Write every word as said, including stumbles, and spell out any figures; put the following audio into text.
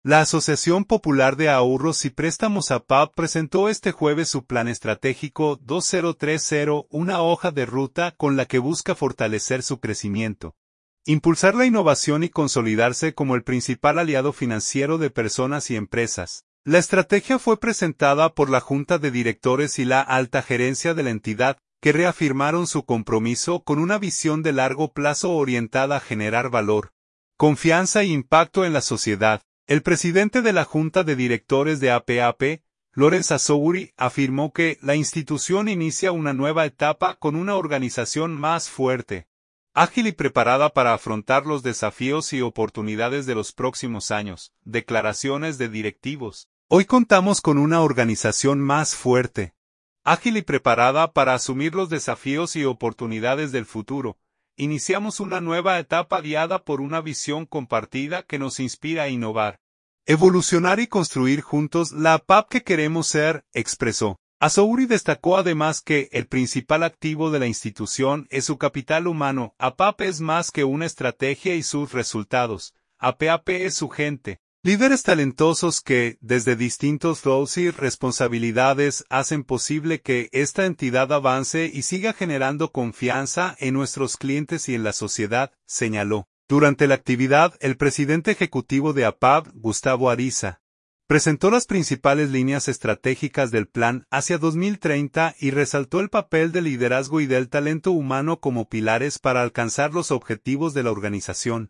La Asociación Popular de Ahorros y Préstamos A P A P presentó este jueves su Plan Estratégico dos mil treinta, una hoja de ruta con la que busca fortalecer su crecimiento, impulsar la innovación y consolidarse como el principal aliado financiero de personas y empresas. La estrategia fue presentada por la Junta de Directores y la alta gerencia de la entidad, que reafirmaron su compromiso con una visión de largo plazo orientada a generar valor, confianza e impacto en la sociedad. El presidente de la Junta de Directores de A P A P, Lawrence Assouri, afirmó que la institución inicia una nueva etapa con una organización más fuerte, ágil y preparada para afrontar los desafíos y oportunidades de los próximos años. Declaraciones de directivos. Hoy contamos con una organización más fuerte, ágil y preparada para asumir los desafíos y oportunidades del futuro. Iniciamos una nueva etapa guiada por una visión compartida que nos inspira a innovar, evolucionar y construir juntos la A P A P que queremos ser, expresó. Assouri destacó además que el principal activo de la institución es su capital humano. A P A P es más que una estrategia y sus resultados. A P A P es su gente. Líderes talentosos que, desde distintos roles y responsabilidades, hacen posible que esta entidad avance y siga generando confianza en nuestros clientes y en la sociedad, señaló. Durante la actividad, el presidente ejecutivo de A P A P, Gustavo Ariza, presentó las principales líneas estratégicas del plan hacia dos mil treinta y resaltó el papel del liderazgo y del talento humano como pilares para alcanzar los objetivos de la organización.